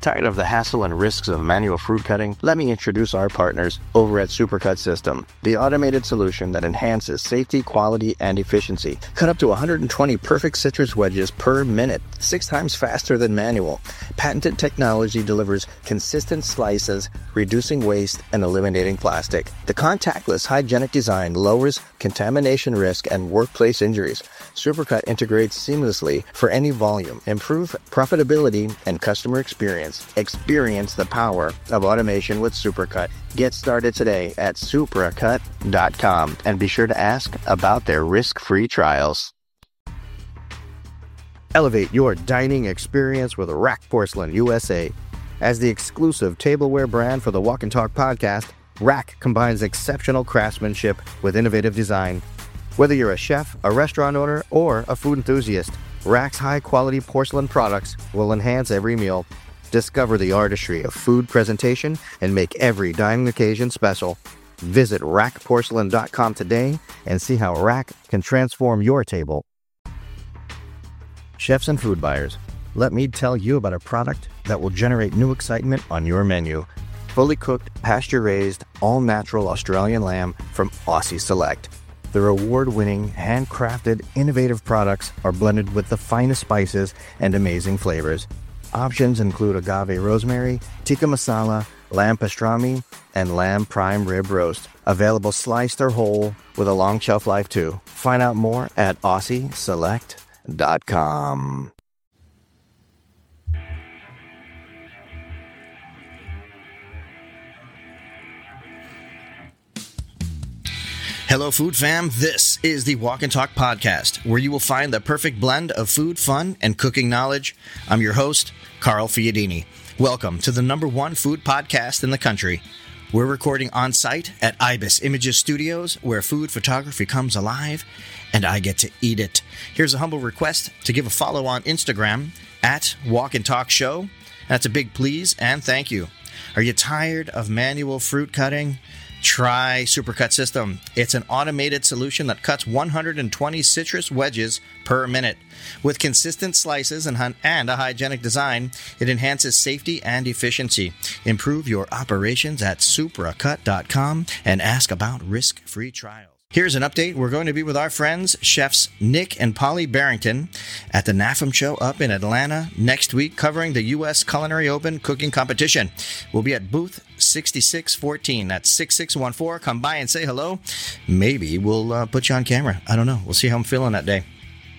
Tired of the hassle and risks of manual fruit cutting? Let me introduce our partners over at Supercut System, the automated solution that enhances safety, quality, and efficiency. Cut up to 120 perfect citrus wedges per minute, 6 times faster than manual. Patented technology delivers consistent slices, reducing waste and eliminating plastic. The contactless, hygienic design lowers contamination risk and workplace injuries. Supercut integrates seamlessly for any volume. Improve profitability and customer experience. Experience the power of automation with Supercut. Get started today at supracut.com and be sure to ask about their risk-free trials. Elevate your dining experience with Rack Porcelain USA. As the exclusive tableware brand for the Walk and Talk podcast, Rack combines exceptional craftsmanship with innovative design. Whether you're a chef, a restaurant owner, or a food enthusiast, Rack's high-quality porcelain products will enhance every meal. Discover the artistry of food presentation and make every dining occasion special. Visit rackporcelain.com today and see how Rack can transform your table. Chefs and food buyers, let me tell you about a product that will generate new excitement on your menu. Fully cooked, pasture-raised, all-natural Australian lamb from Aussie Select. Their award-winning, handcrafted, innovative products are blended with the finest spices and amazing flavors. Options include agave rosemary, tikka masala, lamb pastrami, and lamb prime rib roast. Available sliced or whole with a long shelf life too. Find out more at AussieSelect.com. Hello, food fam. This is the Walk and Talk podcast, where you will find the perfect blend of food, fun, and cooking knowledge. I'm your host, Carl Fiadini. Welcome to the #1 food podcast in the country. We're recording on site at Ibis Images Studios, where food photography comes alive, and I get to eat it. Here's a humble request to give a follow on Instagram at Walk and Talk Show. That's a big please and thank you. Are you tired of manual fruit cutting? Try Supercut System. It's an automated solution that cuts 120 citrus wedges per minute. With consistent slices and a hygienic design, it enhances safety and efficiency. Improve your operations at supracut.com and ask about risk-free trials. Here's an update. We're going to be with our friends, chefs Nick and Polly Barrington, at the NAFM show up in Atlanta next week, covering the U.S. Culinary Open cooking competition. We'll be at booth 6614. That's 6614. Come by and say hello. Maybe we'll put you on camera. I don't know. We'll see how I'm feeling that day.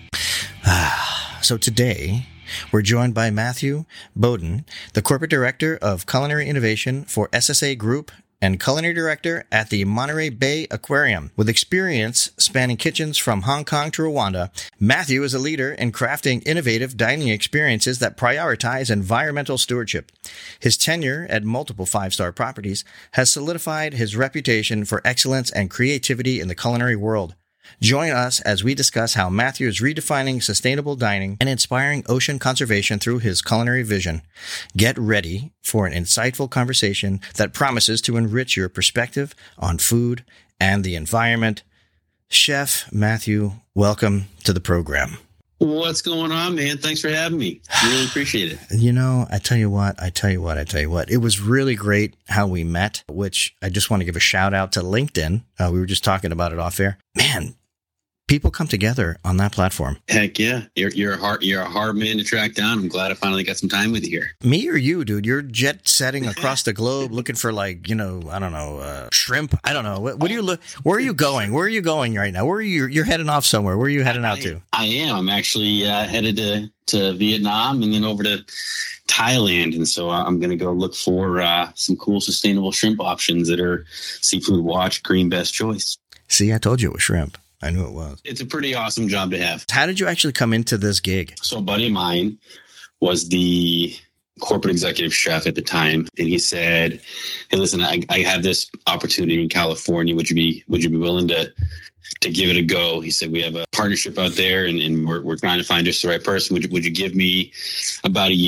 So today, we're joined by Matthew Bowden, the Corporate Director of Culinary Innovation for SSA Group and Culinary Director at the Monterey Bay Aquarium. With experience spanning kitchens from Hong Kong to Rwanda, Matthew is a leader in crafting innovative dining experiences that prioritize environmental stewardship. His tenure at multiple 5-star properties has solidified his reputation for excellence and creativity in the culinary world. Join us as we discuss how Matthew is redefining sustainable dining and inspiring ocean conservation through his culinary vision. Get ready for an insightful conversation that promises to enrich your perspective on food and the environment. Chef Matthew, welcome to the program. What's going on, man? Thanks for having me. Really appreciate it. You know, I tell you what. It was really great how we met, which I just want to give a shout out to LinkedIn. We were just talking about it off air. Man, people come together on that platform. Heck yeah. You're a hard man to track down. I'm glad I finally got some time with you here. Me or you, dude? You're jet setting across the globe looking for shrimp. I don't know. What do you look? Where are you going? Where are you going right now? Where are you? You're heading off somewhere. Where are you heading out to? I am. I'm actually headed to Vietnam and then over to Thailand. And so I'm going to go look for some cool sustainable shrimp options that are Seafood Watch Green Best Choice. See, I told you it was shrimp. I knew it was. It's a pretty awesome job to have. How did you actually come into this gig? So a buddy of mine was the corporate executive chef at the time. And he said, hey, listen, I have this opportunity in California. Would you be willing to give it a go? He said, we have a partnership out there and we're trying to find just the right person. Would you give me about a year?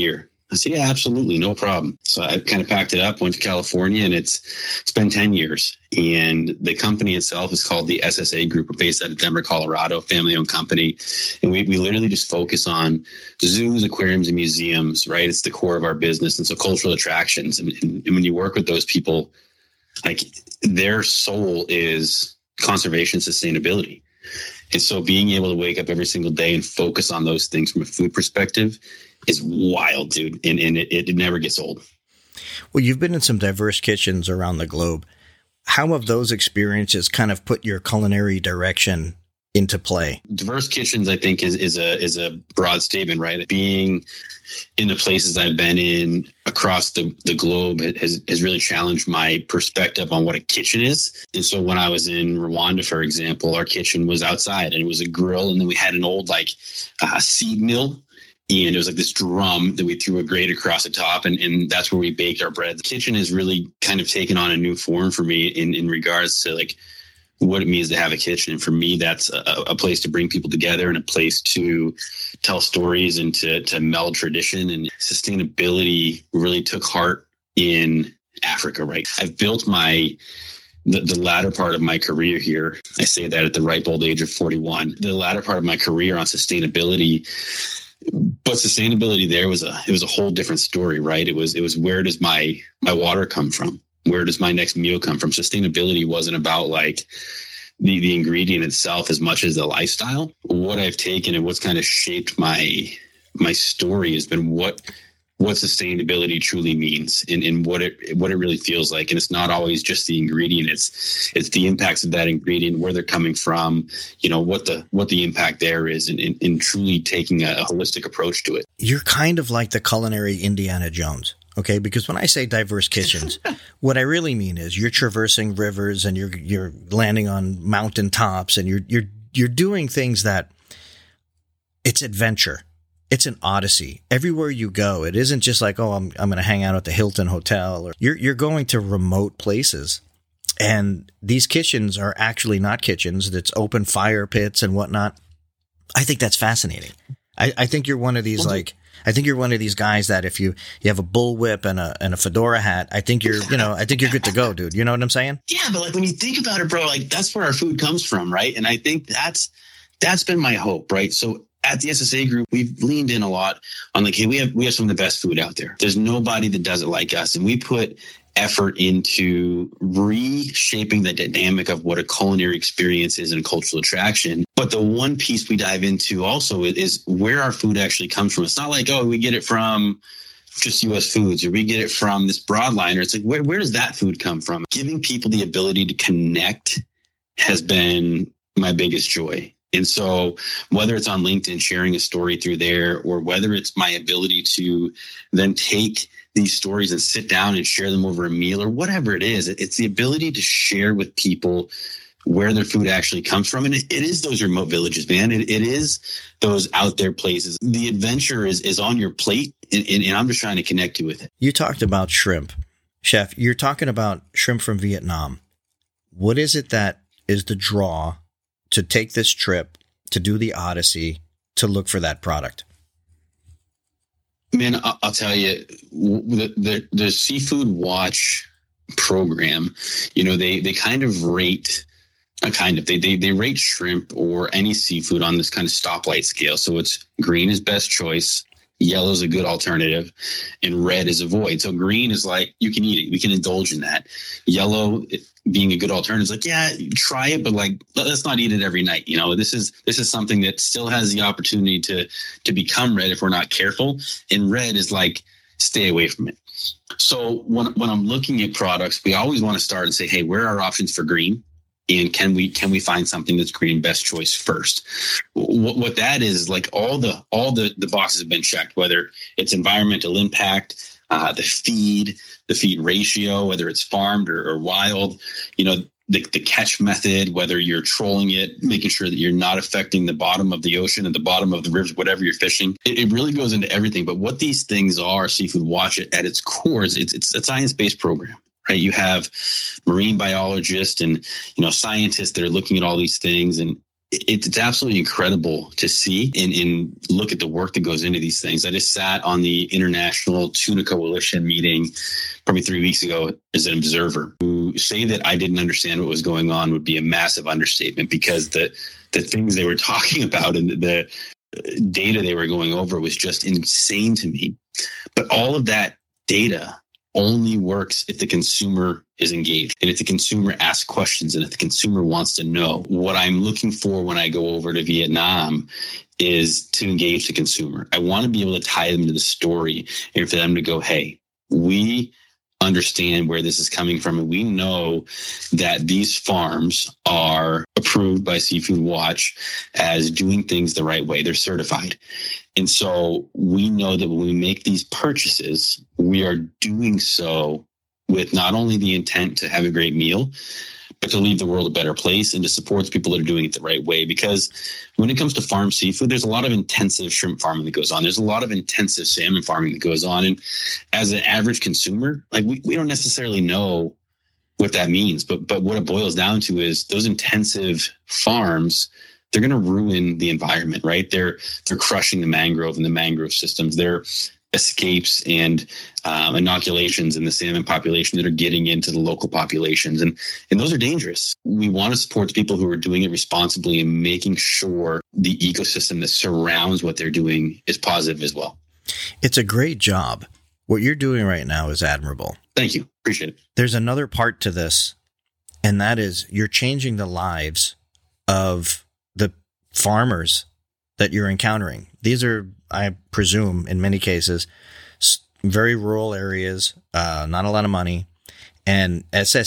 I said, yeah, absolutely. No problem. So I kind of packed it up, went to California, and it's been 10 years. And the company itself is called the SSA Group. We're based out of Denver, Colorado, family-owned company. And we literally just focus on zoos, aquariums, and museums, right? It's the core of our business. And so cultural attractions. And when you work with those people, like their soul is conservation, sustainability. And so being able to wake up every single day and focus on those things from a food perspective is wild, dude. And it never gets old. Well, you've been in some diverse kitchens around the globe. How have those experiences kind of put your culinary direction into play? Diverse kitchens, I think, is a broad statement, right? Being in the places I've been in across the globe has really challenged my perspective on what a kitchen is. And so when I was in Rwanda, for example, our kitchen was outside and it was a grill. And then we had an old seed mill. And it was like this drum that we threw a grate across the top, and that's where we baked our bread. The kitchen has really kind of taken on a new form for me in regards to like what it means to have a kitchen. And for me, that's a place to bring people together and a place to tell stories and to meld tradition. And sustainability really took heart in Africa, right? I've built the latter part of my career here. I say that at the ripe old age of 41. The latter part of my career on sustainability. But sustainability there was a whole different story, right? It was where does my water come from? Where does my next meal come from? Sustainability wasn't about like the ingredient itself as much as the lifestyle. What I've taken and what's kind of shaped my story has been what sustainability truly means and what it really feels like. And it's not always just the ingredient. It's the impacts of that ingredient, where they're coming from, what the impact there is, and truly taking a holistic approach to it. You're kind of like the culinary Indiana Jones. Okay. Because when I say diverse kitchens, what I really mean is you're traversing rivers and you're landing on mountaintops and you're doing things that it's adventure. It's an odyssey. Everywhere you go, it isn't just like, oh, I'm going to hang out at the Hilton Hotel. Or you're going to remote places. And these kitchens are actually not kitchens. It's open fire pits and whatnot. I think that's fascinating. I think you're one of these I think you're one of these guys that if you have a bullwhip and a fedora hat, I think you're good to go, dude. You know what I'm saying? Yeah, but like when you think about it, bro, like that's where our food comes from, right? And I think that's been my hope, right? So at the SSA Group, we've leaned in a lot on like, hey, we have some of the best food out there. There's nobody that does it like us. And we put effort into reshaping the dynamic of what a culinary experience is and cultural attraction. But the one piece we dive into also is where our food actually comes from. It's not like, oh, we get it from just U.S. Foods or we get it from this broadliner. It's like, where does that food come from? Giving people the ability to connect has been my biggest joy. And so whether it's on LinkedIn, sharing a story through there, or whether it's my ability to then take these stories and sit down and share them over a meal or whatever it is, it's the ability to share with people where their food actually comes from. And it is those remote villages, man. It is those out there places. The adventure is on your plate, and I'm just trying to connect you with it. You talked about shrimp. Chef, you're talking about shrimp from Vietnam. What is it that is the draw to take this trip, to do the Odyssey, to look for that product? Man, I'll tell you, the Seafood Watch program, they kind of rate, they rate shrimp or any seafood on this kind of stoplight scale. So it's green is best choice, yellow is a good alternative, and red is avoid. So green is like, you can eat it, we can indulge in that. Yellow being a good alternative is like, yeah, try it, but like, let's not eat it every night. This is something that still has the opportunity to become red if we're not careful. And red is like, stay away from it. So when I'm looking at products, we always want to start and say, hey, where are our options for green? And can we find something that's green best choice first? What that is, like all the boxes have been checked, whether it's environmental impact, the feed ratio, whether it's farmed or wild, the catch method, whether you're trolling it, making sure that you're not affecting the bottom of the ocean and the bottom of the rivers, whatever you're fishing. It really goes into everything. But what these things are, Seafood Watch, at its core is it's a science-based program. Right? You have marine biologists and scientists that are looking at all these things, and it's absolutely incredible to see and look at the work that goes into these things. I just sat on the International Tuna Coalition meeting probably 3 weeks ago as an observer. To say that I didn't understand what was going on would be a massive understatement, because the things they were talking about and the data they were going over was just insane to me. But all of that data only works if the consumer is engaged and if the consumer asks questions and if the consumer wants to know. What I'm looking for when I go over to Vietnam is to engage the consumer. I want to be able to tie them to the story and for them to go, hey, we understand where this is coming from. And we know that these farms are approved by Seafood Watch as doing things the right way. They're certified. And so we know that when we make these purchases, we are doing so with not only the intent to have a great meal, but to leave the world a better place and to support the people that are doing it the right way. Because when it comes to farm seafood, there's a lot of intensive shrimp farming that goes on. There's a lot of intensive salmon farming that goes on. And as an average consumer, like we don't necessarily know what that means. But what it boils down to is those intensive farms, they're going to ruin the environment, right? They're crushing the mangrove and the mangrove systems. They're escapes and inoculations in the salmon population that are getting into the local populations. And those are dangerous. We want to support the people who are doing it responsibly and making sure the ecosystem that surrounds what they're doing is positive as well. It's a great job. What you're doing right now is admirable. Thank you. Appreciate it. There's another part to this, and that is you're changing the lives of the farmers that you're encountering. These are, I presume, in many cases, very rural areas, not a lot of money. And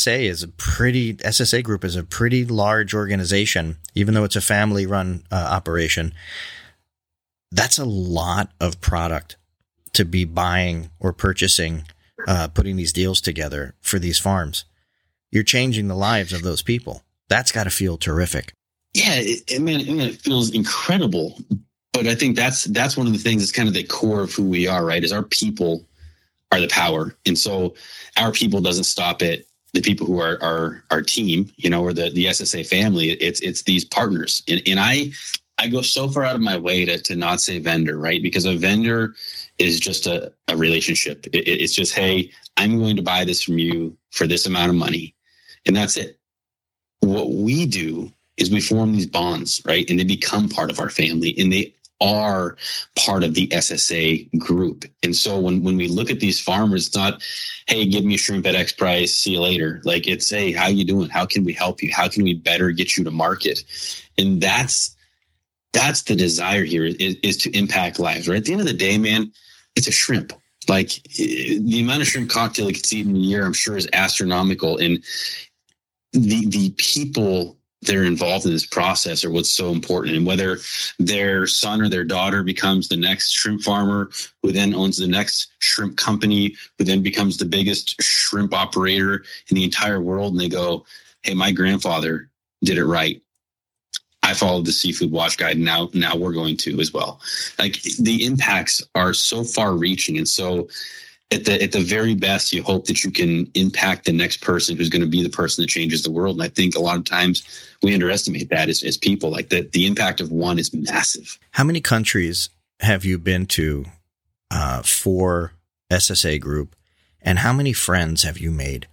SSA Group is a pretty large organization, even though it's a family-run operation. That's a lot of product to be buying or purchasing, putting these deals together for these farms. You're changing the lives of those people. That's got to feel terrific. Yeah, it feels incredible. But I think that's one of the things that's kind of the core of who we are, right? Is our people are the power. And so our people doesn't stop at the people who are our team, or the SSA family. It's these partners. And I go so far out of my way to not say vendor, right? Because a vendor is just a relationship. It's just, hey, I'm going to buy this from you for this amount of money. And that's it. What we do is we form these bonds, right? And they become part of our family, and they are part of the SSA group. And so when we look at these farmers, it's not, hey, give me a shrimp at X price, see you later. Like, it's, hey, how you doing? How can we help you? How can we better get you to market? And that's the desire here, is to impact lives, right? At the end of the day, man, it's a shrimp. Like, the amount of shrimp cocktail it gets eaten a year, I'm sure, is astronomical. And the people that are involved in this process are what's so important. And whether their son or their daughter becomes the next shrimp farmer, who then owns the next shrimp company, who then becomes the biggest shrimp operator in the entire world, and they go, hey, my grandfather did it right. I followed the Seafood Watch Guide. Now we're going to as well. Like, the impacts are so far reaching. And so at the very best, you hope that you can impact the next person who's going to be the person that changes the world. And I think a lot of times we underestimate that as people. Like, the impact of one is massive. How many countries have you been to for SSA Group, and how many friends have you made?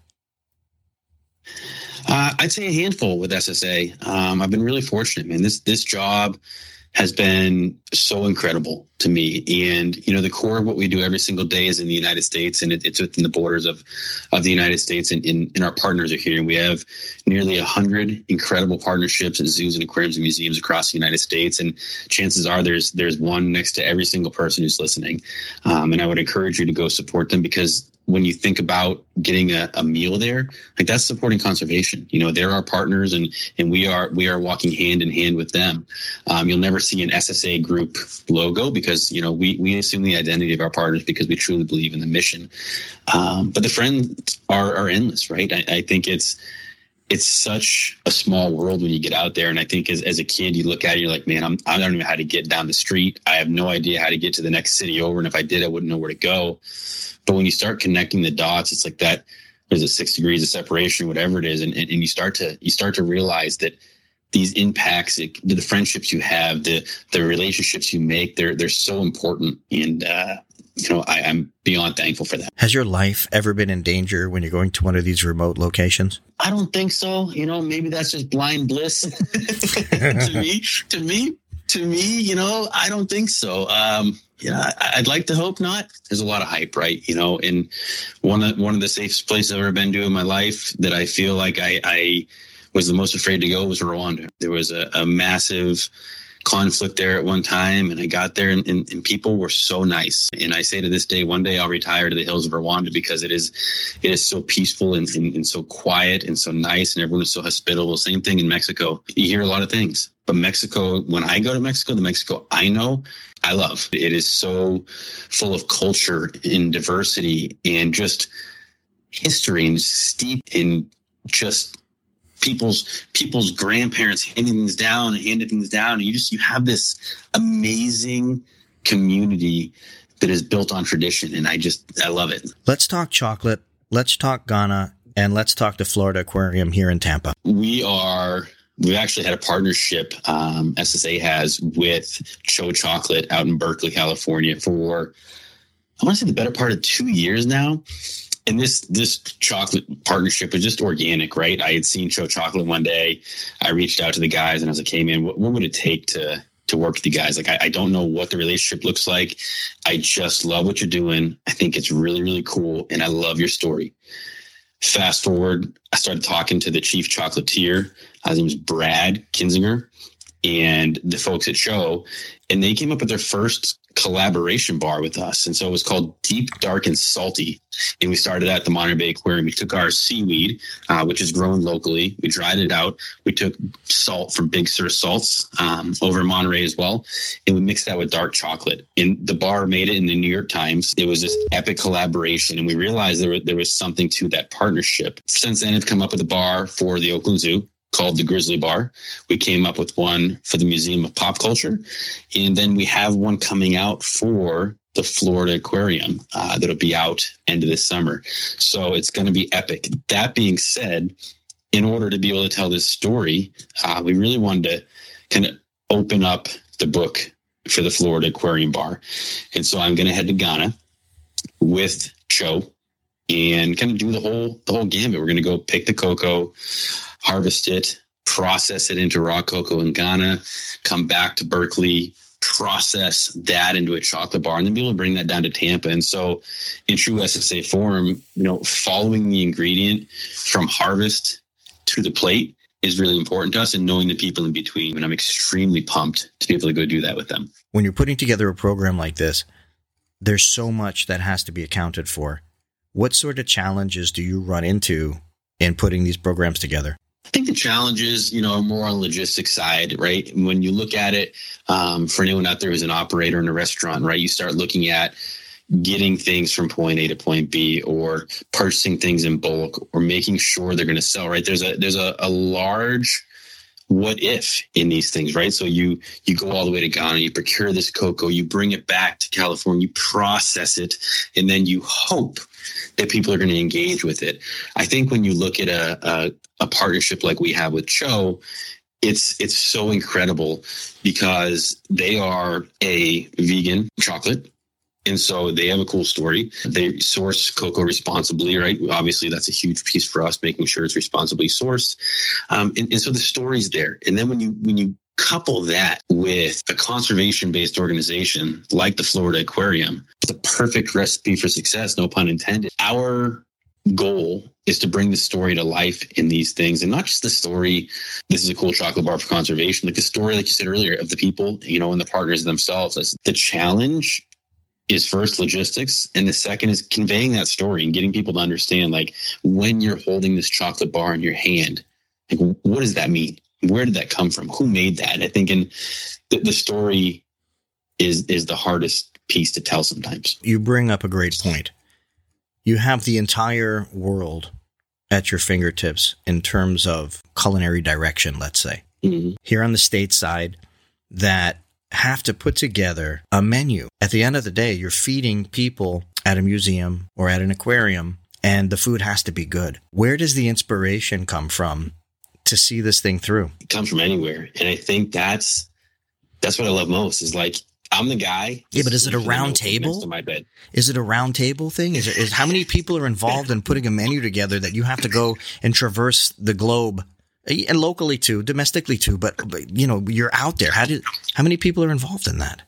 I'd say a handful with SSA. I've been really fortunate, man. This job has been so incredible to me. And, the core of what we do every single day is in the United States, and it's within the borders of the United States, and our partners are here. And we have nearly 100 incredible partnerships at zoos and aquariums and museums across the United States. And chances are there's one next to every single person who's listening. And I would encourage you to go support them, because when you think about getting a meal there, like, that's supporting conservation. They're our partners, and we are walking hand in hand with them. You'll never see an SSA Group logo, because we assume the identity of our partners because we truly believe in the mission. But the friends are endless, right? I think it's such a small world when you get out there. And I think as a kid, you look at it, you're like, man, I don't know how to get down the street. I have no idea how to get to the next city over. And if I did, I wouldn't know where to go. But when you start connecting the dots, it's like that. There's a 6 degrees of separation, whatever it is. And you start to realize that these impacts, the friendships you have, the relationships you make, they're so important. And, I'm beyond thankful for that. Has your life ever been in danger when you're going to one of these remote locations? I don't think so. Maybe that's just blind bliss to me, I don't think so. I'd like to hope not. There's a lot of hype, right? And one of the safest places I've ever been to in my life that I feel like I was the most afraid to go was Rwanda. There was a massive conflict there at one time, and I got there and people were so nice. And I say to this day, one day I'll retire to the hills of Rwanda because it is so peaceful and so quiet and so nice, and everyone is so hospitable. Same thing in Mexico. You hear a lot of things, but Mexico, when I go to Mexico, the Mexico I know, I love. It is so full of culture and diversity and just history and steeped in just people's grandparents handing things down. And you have this amazing community that is built on tradition. And I love it. Let's talk chocolate. Let's talk Ghana, and let's talk the Florida Aquarium here in Tampa. We've actually had a partnership, SSA has, with Cho Chocolate out in Berkeley, California for, I want to say, the better part of 2 years now. And this chocolate partnership was just organic, right? I had seen Cho Chocolate one day. I reached out to the guys and I was like, hey man, what would it take to work with you guys? Like, I don't know what the relationship looks like. I just love what you're doing. I think it's really, really cool. And I love your story. Fast forward, I started talking to the chief chocolatier. His name was Brad Kinzinger, and the folks at Cho, and they came up with their first collaboration bar with us. And so it was called Deep, Dark, and Salty. And we started at the Monterey Bay Aquarium. We took our seaweed, which is grown locally. We dried it out. We took salt from Big Sur Salts over in Monterey as well. And we mixed that with dark chocolate. And the bar made it in the New York Times. It was this epic collaboration. And we realized there was something to that partnership. Since then, I've come up with a bar for the Oakland Zoo called the Grizzly Bar. We came up with one for the Museum of Pop Culture. And then we have one coming out for the Florida Aquarium that'll be out end of this summer. So it's going to be epic. That being said, in order to be able to tell this story, we really wanted to kind of open up the book for the Florida Aquarium Bar. And so I'm going to head to Ghana with Cho and kind of do the whole gambit. We're going to go pick the cocoa, harvest it, process it into raw cocoa in Ghana, come back to Berkeley, process that into a chocolate bar, and then be able to bring that down to Tampa. And so in true SSA form, following the ingredient from harvest to the plate is really important to us, and knowing the people in between. And I'm extremely pumped to be able to go do that with them. When you're putting together a program like this, there's so much that has to be accounted for. What sort of challenges do you run into in putting these programs together? I think the challenges, are more on the logistics side, right? When you look at it, for anyone out there who's an operator in a restaurant, right, you start looking at getting things from point A to point B, or purchasing things in bulk, or making sure they're going to sell, right? There's a large what if in these things, right? So you go all the way to Ghana, you procure this cocoa, you bring it back to California, you process it, and then you hope that people are going to engage with it. I think when you look at a partnership like we have with Cho, it's so incredible because they are a vegan chocolate. And so they have a cool story. They source cocoa responsibly, right? Obviously, that's a huge piece for us, making sure it's responsibly sourced. And so the story's there. And then when you couple that with a conservation-based organization like the Florida Aquarium, it's a perfect recipe for success, no pun intended. Our goal is to bring the story to life in these things, and not just the story, this is a cool chocolate bar for conservation, like the story, like you said earlier, of the people, and the partners themselves. That's the challenge is first logistics, and the second is conveying that story and getting people to understand, like, when you're holding this chocolate bar in your hand, like, what does that mean? Where did that come from? Who made that? I think the story is the hardest piece to tell sometimes. You bring up a great point. You have the entire world at your fingertips in terms of culinary direction, let's say. Mm-hmm. Here on the stateside, that have to put together a menu. At the end of the day, you're feeding people at a museum or at an aquarium, and the food has to be good. Where does the inspiration come from to see this thing through? It comes from anywhere. And I think that's what I love most is like, I'm the guy. Yeah, but is it a round table? Next to my bed. Is it a round table thing? Is how many people are involved in putting a menu together that you have to go and traverse the globe, and locally too, domestically too? But you know, you're out there. How many people are involved in that?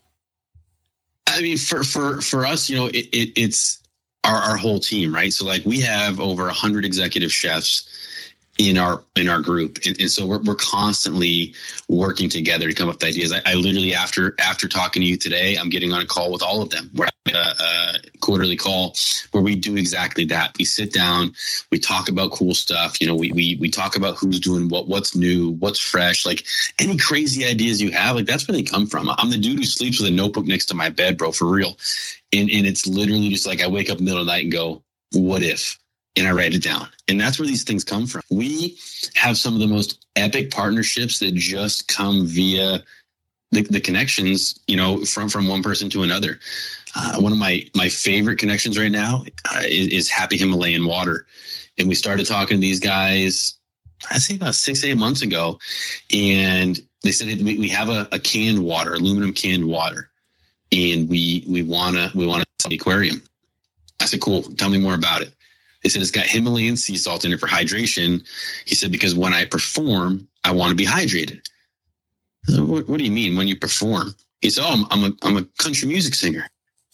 I mean, for us, you know, it's our whole team, right? So like we have over 100 executive chefs in our group. And so we're constantly working together to come up with ideas. I literally, after talking to you today, I'm getting on a call with all of them. We're a quarterly call where we do exactly that. We sit down, we talk about cool stuff. You know, we talk about who's doing what's new, what's fresh, like any crazy ideas you have, like that's where they come from. I'm the dude who sleeps with a notebook next to my bed, bro, for real. And it's literally just like I wake up in the middle of the night and go, what if? And I write it down. And that's where these things come from. We have some of the most epic partnerships that just come via the connections, you know, from one person to another. One of my favorite connections right now is Happy Himalayan Water. And we started talking to these guys, I'd say about 6-8 months ago. And they said, we have a canned water, aluminum canned water. And we want to sell the aquarium. I said, cool. Tell me more about it. They said, it's got Himalayan sea salt in it for hydration. He said, because when I perform, I want to be hydrated. I said, what do you mean when you perform? He said, oh, I'm a country music singer.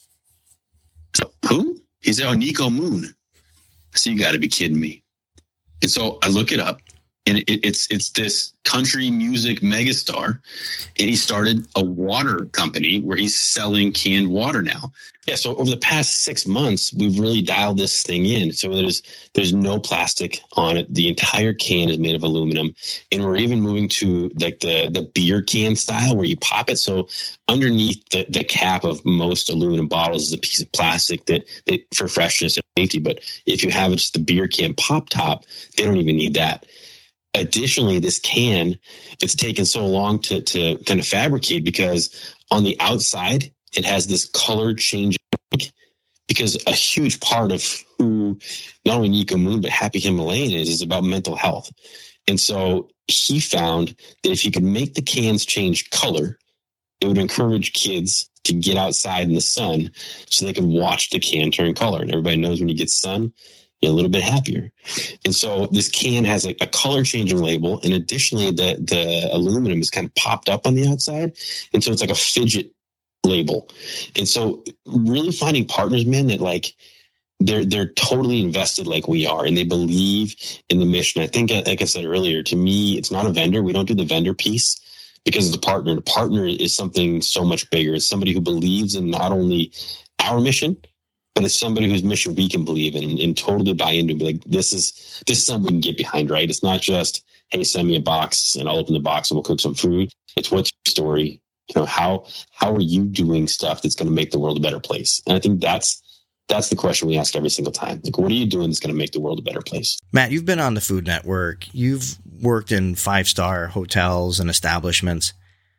So, who? He said, oh, Nico Moon. I said, you got to be kidding me. And so I look it up, and it's this country music megastar, and he started a water company where he's selling canned water now. Yeah, so over the past 6 months, we've really dialed this thing in. So there's no plastic on it. The entire can is made of aluminum, and we're even moving to like the beer can style where you pop it. So underneath the cap of most aluminum bottles is a piece of plastic that for freshness and safety. But if you have just the beer can pop top, they don't even need that. Additionally, this can, it's taken so long to kind of fabricate because on the outside, it has this color change because a huge part of who not only Nico Moon, but Happy Himalayan is about mental health. And so he found that if you could make the cans change color, it would encourage kids to get outside in the sun so they could watch the can turn color. And everybody knows when you get sun, you're a little bit happier. And so this can has a color changing label. And additionally, the aluminum is kind of popped up on the outside. And so it's like a fidget label. And so really finding partners, man, that like they're totally invested like we are, and they believe in the mission. I think, like I said earlier, to me, it's not a vendor. We don't do the vendor piece because of the partner. The partner is something so much bigger. It's somebody who believes in not only our mission, but it's somebody whose mission we can believe in and totally buy into. Be like, this is something we can get behind, right? It's not just, hey, send me a box and I'll open the box and we'll cook some food. It's what's your story? You know, how are you doing stuff that's going to make the world a better place? And I think that's the question we ask every single time. Like, what are you doing that's going to make the world a better place? Matt, you've been on the Food Network. You've worked in 5-star hotels and establishments.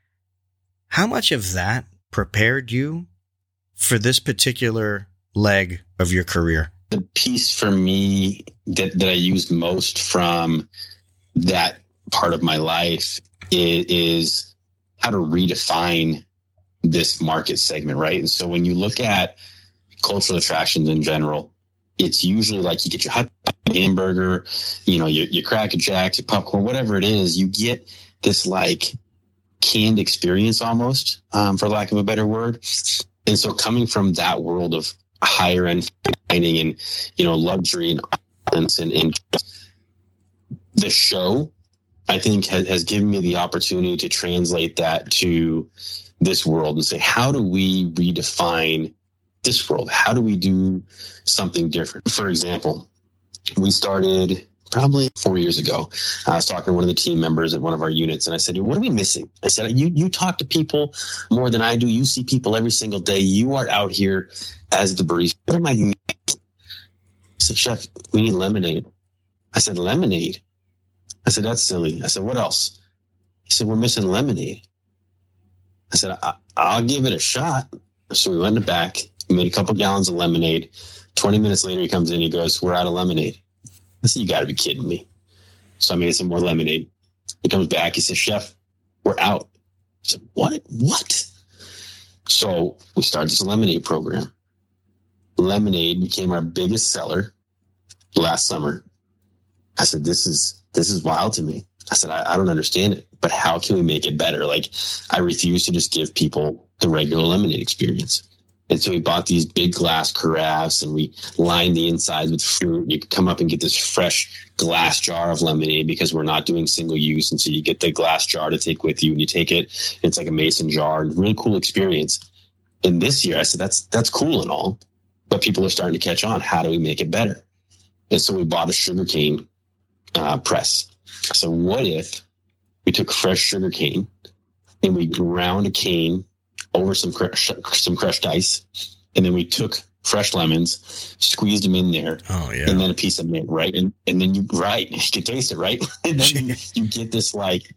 How much of that prepared you for this particular leg of your career? The piece for me that I used most from that part of my life is how to redefine this market segment, right? And so when you look at cultural attractions in general, it's usually like you get your hot hamburger, you know, your Cracker Jacks, your popcorn, whatever it is, you get this like canned experience almost, for lack of a better word. And so coming from that world of higher end dining and, you know, luxury and the show, I think has given me the opportunity to translate that to this world and say, how do we redefine this world? How do we do something different? For example, we started probably 4 years ago. I was talking to one of the team members at one of our units, and I said, what are we missing? I said, you talk to people more than I do. You see people every single day. You are out here as the barista. What am I missing? I said, Chef, we need lemonade. I said, lemonade? I said, that's silly. I said, what else? He said, we're missing lemonade. I said, I'll give it a shot. So we went in the back, made a couple gallons of lemonade. 20 minutes later, he comes in, he goes, we're out of lemonade. I said, you got to be kidding me. So I made some more lemonade. He comes back. He says, "Chef, we're out." I said, What? So we started this lemonade program. Lemonade became our biggest seller last summer. I said, this is wild to me. I said, I don't understand it, but how can we make it better? Like, I refuse to just give people the regular lemonade experience. And so we bought these big glass carafes and we lined the insides with fruit. You could come up and get this fresh glass jar of lemonade because we're not doing single use. And so you get the glass jar to take with you and you take it. It's like a mason jar, really cool experience. And this year I said, that's cool and all, but people are starting to catch on. How do we make it better? And so we bought a sugarcane press. So what if we took fresh sugarcane and we ground a cane over some crushed ice, and then we took fresh lemons, squeezed them in there, and then a piece of mint, right? And then you can taste it, right? And then you get this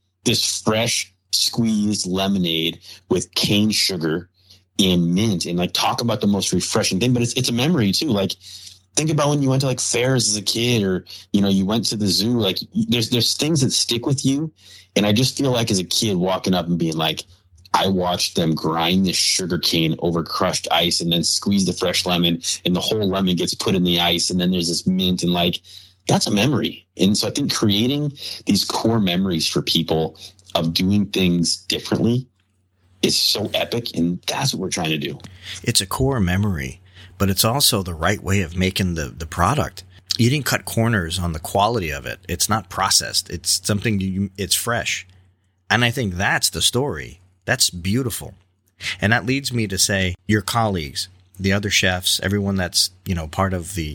fresh squeezed lemonade with cane sugar and mint, and like talk about the most refreshing thing. But it's a memory too. Like, think about when you went to like fairs as a kid, or you went to the zoo. Like, there's things that stick with you, and I just feel like as a kid walking up and being like, I watched them grind this sugar cane over crushed ice and then squeeze the fresh lemon, and the whole lemon gets put in the ice, and then there's this mint, and like, that's a memory. And so I think creating these core memories for people of doing things differently is so epic, and that's what we're trying to do. It's a core memory, but it's also the right way of making the product. You didn't cut corners on the quality of it. It's not processed. It's something it's fresh. And I think that's the story. That's beautiful. And that leads me to say your colleagues, the other chefs, everyone that's, part of the,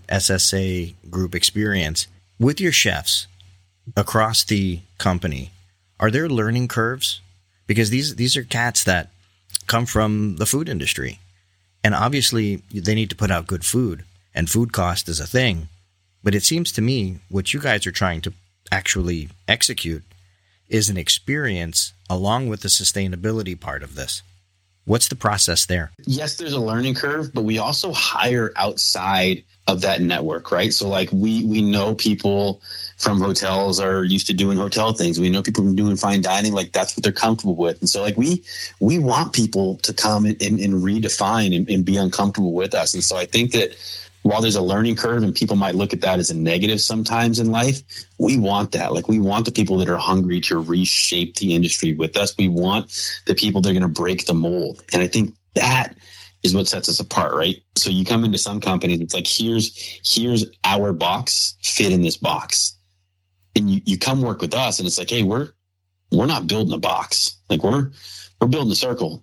SSA group experience with your chefs across the company. Are there learning curves? Because these are cats that come from the food industry, and obviously they need to put out good food, and food cost is a thing. But it seems to me what you guys are trying to actually execute is an experience along with the sustainability part of this. What's the process there? Yes, there's a learning curve, but we also hire outside of that network, right? So like we know people from hotels are used to doing hotel things. We know people from doing fine dining, like that's what they're comfortable with. And so like we want people to come and redefine and be uncomfortable with us. And so I think that while there's a learning curve and people might look at that as a negative sometimes in life, we want that. Like, we want the people that are hungry to reshape the industry with us. We want the people that are going to break the mold. And I think that is what sets us apart, right? So you come into some companies, it's like, here's our box, fit in this box. And you come work with us and it's like, hey, we're not building a box. Like, we're building a circle,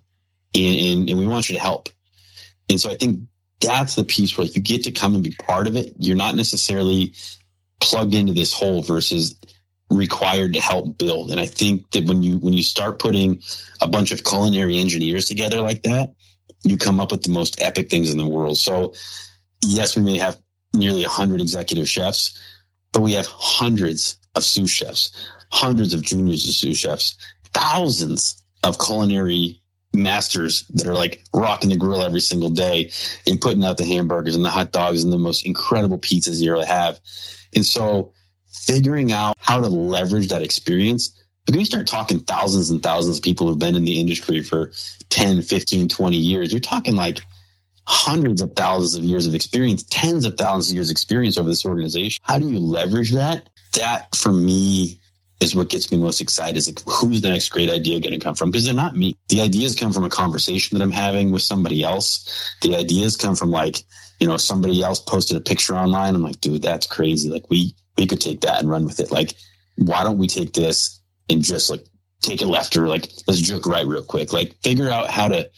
and we want you to help. And so I think that's the piece where you get to come and be part of it. You're not necessarily plugged into this hole versus required to help build. And I think that when you start putting a bunch of culinary engineers together like that, you come up with the most epic things in the world. So yes, we may have nearly 100 executive chefs, but we have hundreds of sous chefs, hundreds of juniors of sous chefs, thousands of culinary masters that are like rocking the grill every single day and putting out the hamburgers and the hot dogs and the most incredible pizzas you ever have. And so figuring out how to leverage that experience, when you start talking thousands and thousands of people who've been in the industry for 10, 15, 20 years, you're talking like hundreds of thousands of years of experience, tens of thousands of years of experience over this organization. How do you leverage that? That for me is what gets me most excited, is like, who's the next great idea going to come from? Because they're not me. The ideas come from a conversation that I'm having with somebody else. The ideas come from like, somebody else posted a picture online. I'm like, dude, that's crazy. Like we could take that and run with it. Like, why don't we take this and just like take it left, or like, let's joke right real quick. Like, figure out how to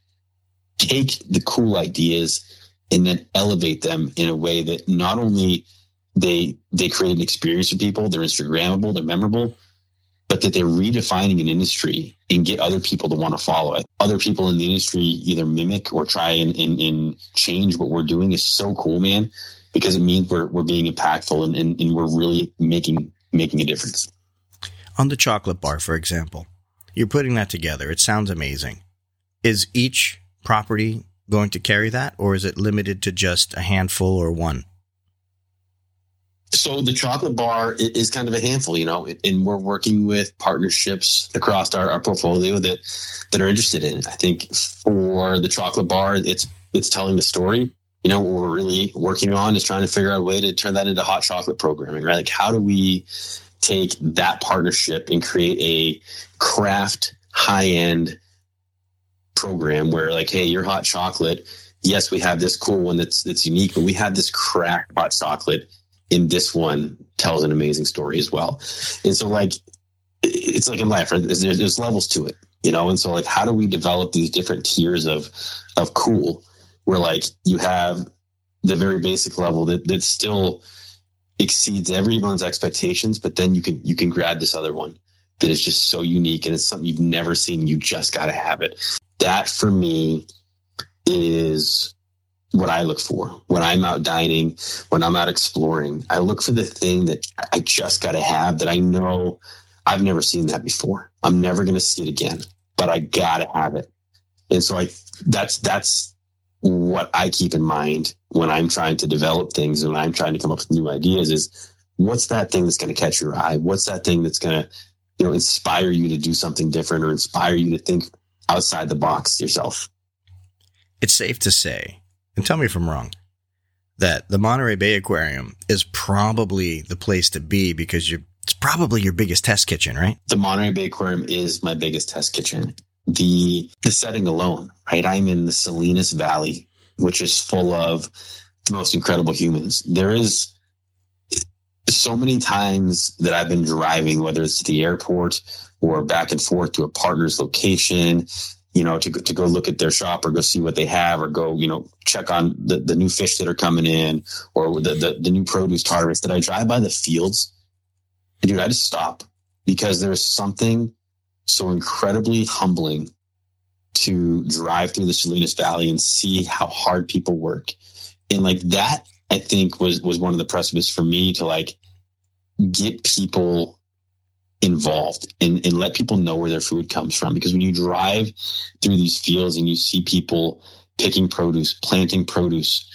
take the cool ideas and then elevate them in a way that not only they create an experience for people, they're Instagrammable, they're memorable, but that they're redefining an industry and get other people to want to follow it. Other people in the industry either mimic or try and change what we're doing is so cool, man, because it means we're being impactful and we're really making a difference. On the chocolate bar, for example, you're putting that together. It sounds amazing. Is each property going to carry that, or is it limited to just a handful or one? So the chocolate bar is kind of a handful, and we're working with partnerships across our portfolio that are interested in it. I think for the chocolate bar, it's telling the story. What we're really working on is trying to figure out a way to turn that into hot chocolate programming, right? Like, how do we take that partnership and create a craft high-end program where, like, hey, your hot chocolate, yes, we have this cool one that's unique, but we have this craft hot chocolate, and this one tells an amazing story as well. And so, like, it's like in life, right? There's levels to it, and so, like, how do we develop these different tiers of cool, where, like, you have the very basic level that still exceeds everyone's expectations, but then you can grab this other one that is just so unique and it's something you've never seen. You just got to have it. That for me is what I look for when I'm out dining, when I'm out exploring. I look for the thing that I just got to have, that I know I've never seen that before. I'm never going to see it again, but I got to have it. And so that's what I keep in mind when I'm trying to develop things and when I'm trying to come up with new ideas is, what's that thing that's going to catch your eye? What's that thing that's going to, inspire you to do something different or inspire you to think outside the box yourself? It's safe to say, and tell me if I'm wrong, that the Monterey Bay Aquarium is probably the place to be because it's probably your biggest test kitchen, right? The Monterey Bay Aquarium is my biggest test kitchen. The setting alone, right? I'm in the Salinas Valley, which is full of the most incredible humans. There is so many times that I've been driving, whether it's to the airport or back and forth to a partner's location, to go look at their shop or go see what they have or go, check on the new fish that are coming in or the new produce harvest, that I drive by the fields. And dude, I just stop because there's something so incredibly humbling to drive through the Salinas Valley and see how hard people work. And like that, I think was one of the precipices for me to like get people involved and let people know where their food comes from. Because when you drive through these fields and you see people picking produce, planting produce,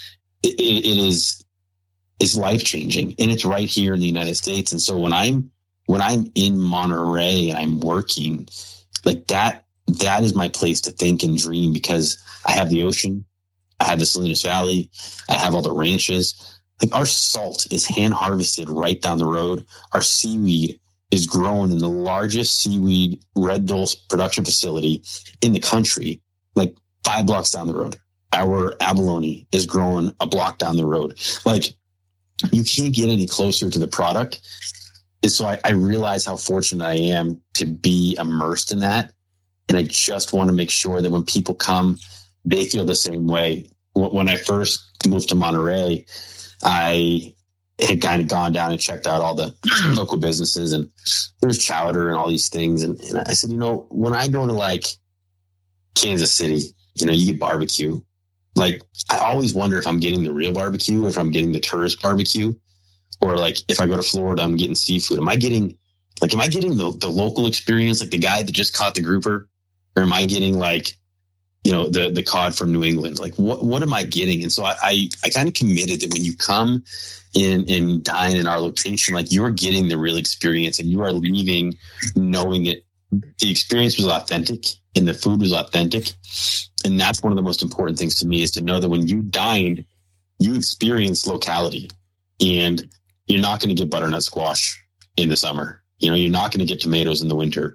it's life-changing. And it's right here in the United States. And so when I'm in Monterey and I'm working, like that is my place to think and dream, because I have the ocean, I have the Salinas Valley, I have all the ranches. Like, our salt is hand harvested right down the road. Our seaweed is grown in the largest seaweed red dulse production facility in the country, like 5 blocks down the road. Our abalone is grown a block down the road. Like, you can't get any closer to the product. And so I realize how fortunate I am to be immersed in that. And I just want to make sure that when people come, they feel the same way. When I first moved to Monterey, I had kind of gone down and checked out all the local businesses, and there's chowder and all these things. And I said, when I go to like Kansas City, you get barbecue. Like, I always wonder if I'm getting the real barbecue, if I'm getting the tourist barbecue. Or like, if I go to Florida, I'm getting seafood. Am I getting the local experience, like the guy that just caught the grouper? Or am I getting like, the cod from New England? Like, what am I getting? And so I kind of committed that when you come in and dine in our location, like, you're getting the real experience and you are leaving knowing that the experience was authentic and the food was authentic. And that's one of the most important things to me, is to know that when you dined, you experienced locality. And you're not going to get butternut squash in the summer. You're not going to get tomatoes in the winter.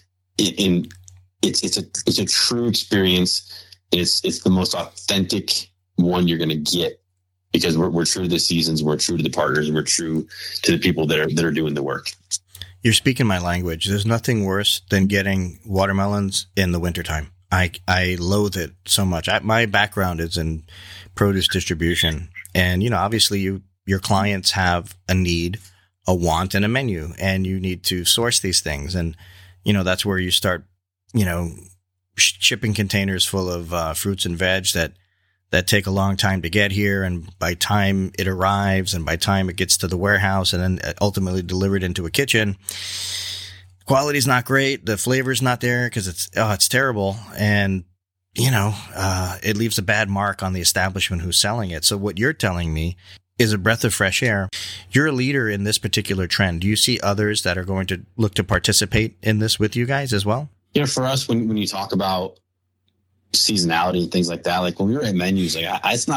It's a true experience. It's the most authentic one you're going to get, because we're true to the seasons, we're true to the partners, and we're true to the people that are doing the work. You're speaking my language. There's nothing worse than getting watermelons in the wintertime. I loathe it so much. My background is in produce distribution, and obviously your clients have a need, a want, and a menu, and you need to source these things. And, that's where you start, shipping containers full of fruits and veg that take a long time to get here. And by time it arrives and by time it gets to the warehouse and then ultimately delivered into a kitchen, quality's not great. The flavor's not there because it's terrible. And, it leaves a bad mark on the establishment who's selling it. So what you're telling me is a breath of fresh air. You're a leader in this particular trend. Do you see others that are going to look to participate in this with you guys as well? For us, when you talk about seasonality and things like that, like when we were at menus, like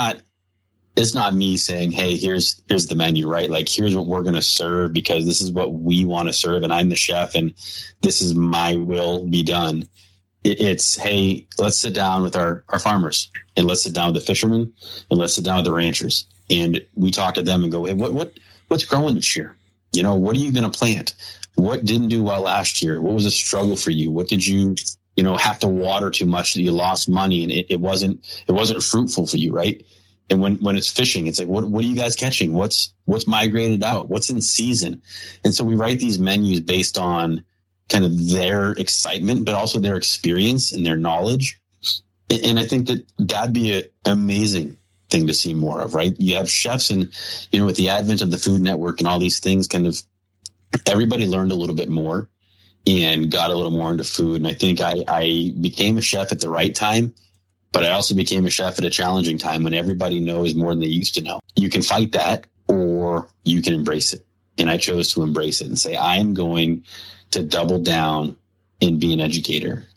it's not me saying, hey, here's the menu, right? Like, here's what we're going to serve because this is what we want to serve. And I'm the chef and this is my will be done. It's, hey, let's sit down with our farmers and let's sit down with the fishermen and let's sit down with the ranchers. And we talk to them and go, hey, what's growing this year? What are you going to plant? What didn't do well last year? What was a struggle for you? What did you have to water too much that you lost money and it wasn't fruitful for you, right? And when it's fishing, it's like, what are you guys catching? What's migrated out? What's in season? And so we write these menus based on kind of their excitement, but also their experience and their knowledge. And I think that'd be an amazing thing to see more of, right? You have chefs and, with the advent of the Food Network and all these things, kind of everybody learned a little bit more and got a little more into food. And I think I became a chef at the right time, but I also became a chef at a challenging time when everybody knows more than they used to know. You can fight that or you can embrace it. And I chose to embrace it and say, I'm going to double down and be an educator.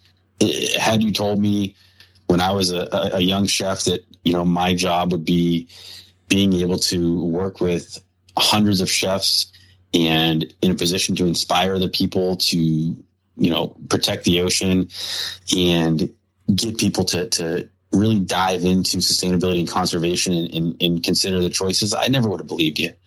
Had you told me when I was a young chef that, my job would be being able to work with hundreds of chefs and in a position to inspire other people to, protect the ocean and get people to really dive into sustainability and conservation and consider the choices, I never would have believed you.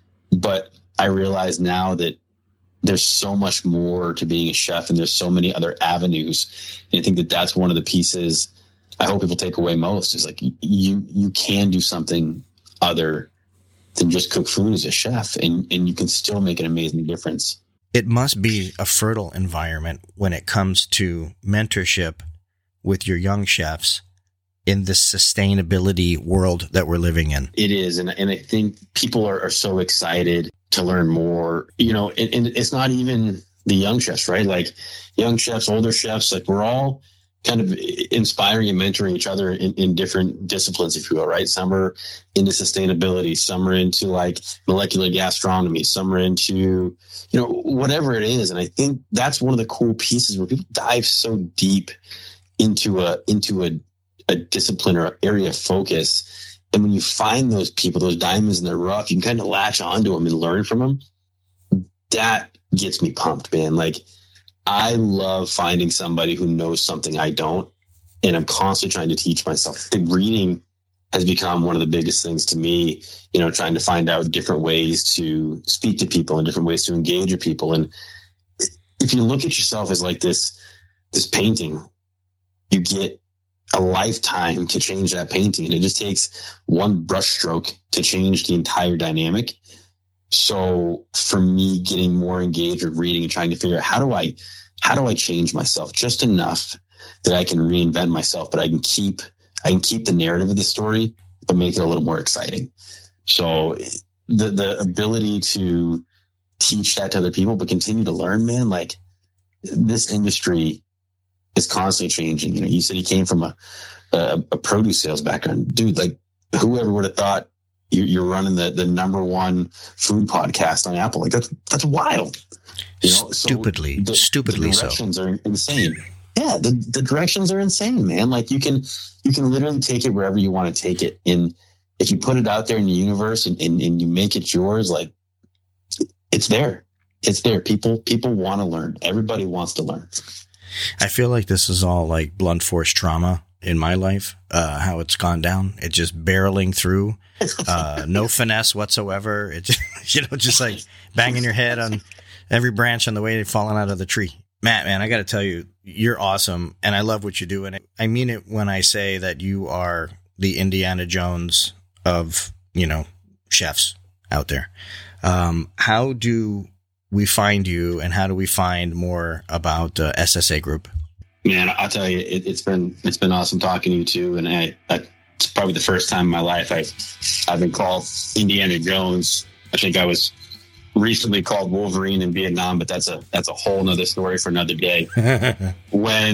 But I realize now that there's so much more to being a chef and there's so many other avenues. And I think that that's one of the pieces I hope people take away most is like, you can do something other than just cook food as a chef and you can still make an amazing difference. It must be a fertile environment when it comes to mentorship with your young chefs in this sustainability world that we're living in. It is. And I think people are so excited to learn more, and it's not even the young chefs, right? Like young chefs, older chefs, like we're all kind of inspiring and mentoring each other in different disciplines, if you will, right? Some are into sustainability, some are into like molecular gastronomy, some are into, whatever it is. And I think that's one of the cool pieces where people dive so deep into a discipline or area of focus. And when you find those people, those diamonds in the rough, you can kind of latch onto them and learn from them. That gets me pumped, man. Like, I love finding somebody who knows something I don't, and I'm constantly trying to teach myself. The reading has become one of the biggest things to me, trying to find out different ways to speak to people and different ways to engage with people. And if you look at yourself as like this painting, you get a lifetime to change that painting. And it just takes one brush stroke to change the entire dynamic. So for me, getting more engaged with reading and trying to figure out how do I change myself just enough that I can reinvent myself, but I can keep the narrative of the story, but make it a little more exciting. So the ability to teach that to other people, but continue to learn, man, like this industry is constantly changing. You said he came from a produce sales background, dude. Like whoever would have thought you're running the number one food podcast on Apple? Like that's wild. Stupidly the directions so. Are insane. Yeah, the directions are insane, man. Like you can literally take it wherever you want to take it, and if you put it out there in the universe and you make it yours, like it's there. It's there. People want to learn. Everybody wants to learn. I feel like this is all like blunt force trauma in my life, how it's gone down. It's just barreling through, no finesse whatsoever. It's, just like banging your head on every branch on the way to falling out of the tree. Matt, man, I got to tell you, you're awesome. And I love what you do. And I mean it when I say that you are the Indiana Jones of, chefs out there. How do we find you and how do we find more about SSA Group? Man, I'll tell you, it's been awesome talking to you too. And it's probably the first time in my life I've been called Indiana Jones. I think I was recently called Wolverine in Vietnam, but that's a whole nother story for another day. When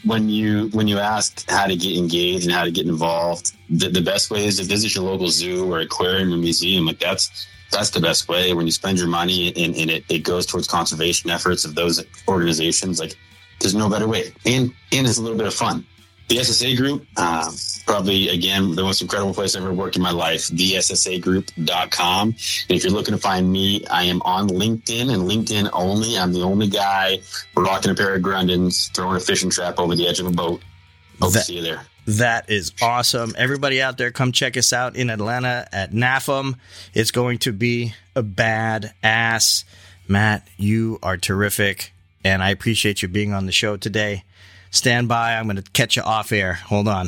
when you ask how to get engaged and how to get involved, the best way is to visit your local zoo or aquarium or museum. Like that's the best way. When you spend your money and it goes towards conservation efforts of those organizations, like there's no better way. And it's a little bit of fun. The SSA Group, probably, again, the most incredible place I've ever worked in my life, theSSAgroup.com. And if you're looking to find me, I am on LinkedIn and LinkedIn only. I'm the only guy rocking a pair of Grundens, throwing a fishing trap over the edge of a boat. Hope to see you there. That is awesome. Everybody out there, come check us out in Atlanta at NAFM. It's going to be a badass. Matt, you are terrific, and I appreciate you being on the show today. Stand by. I'm going to catch you off air. Hold on.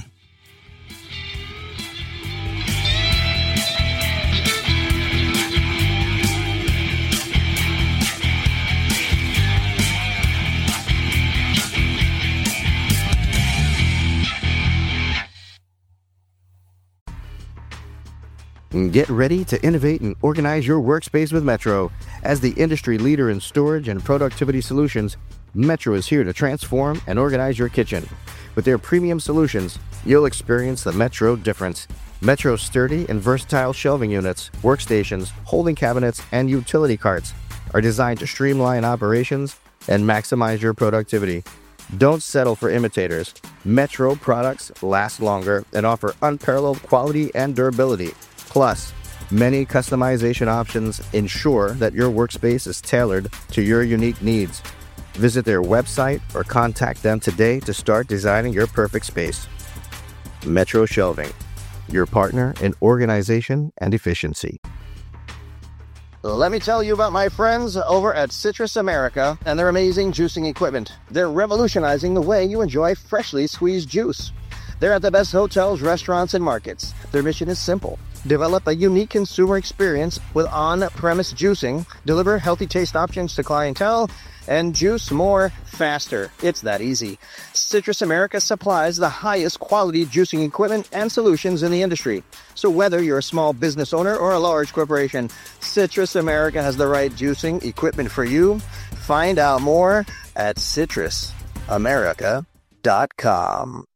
Get ready to innovate and organize your workspace with Metro. As the industry leader in storage and productivity solutions, Metro is here to transform and organize your kitchen. With their premium solutions, you'll experience the Metro difference. Metro's sturdy and versatile shelving units, workstations, holding cabinets, and utility carts are designed to streamline operations and maximize your productivity. Don't settle for imitators. Metro products last longer and offer unparalleled quality and durability. Plus, many customization options ensure that your workspace is tailored to your unique needs. Visit their website or contact them today to start designing your perfect space. Metro Shelving, your partner in organization and efficiency. Let me tell you about my friends over at Citrus America and their amazing juicing equipment. They're revolutionizing the way you enjoy freshly squeezed juice. They're at the best hotels, restaurants, and markets. Their mission is simple. Develop a unique consumer experience with on-premise juicing, deliver healthy taste options to clientele, and juice more faster. It's that easy. Citrus America supplies the highest quality juicing equipment and solutions in the industry. So whether you're a small business owner or a large corporation, Citrus America has the right juicing equipment for you. Find out more at citrusamerica.com.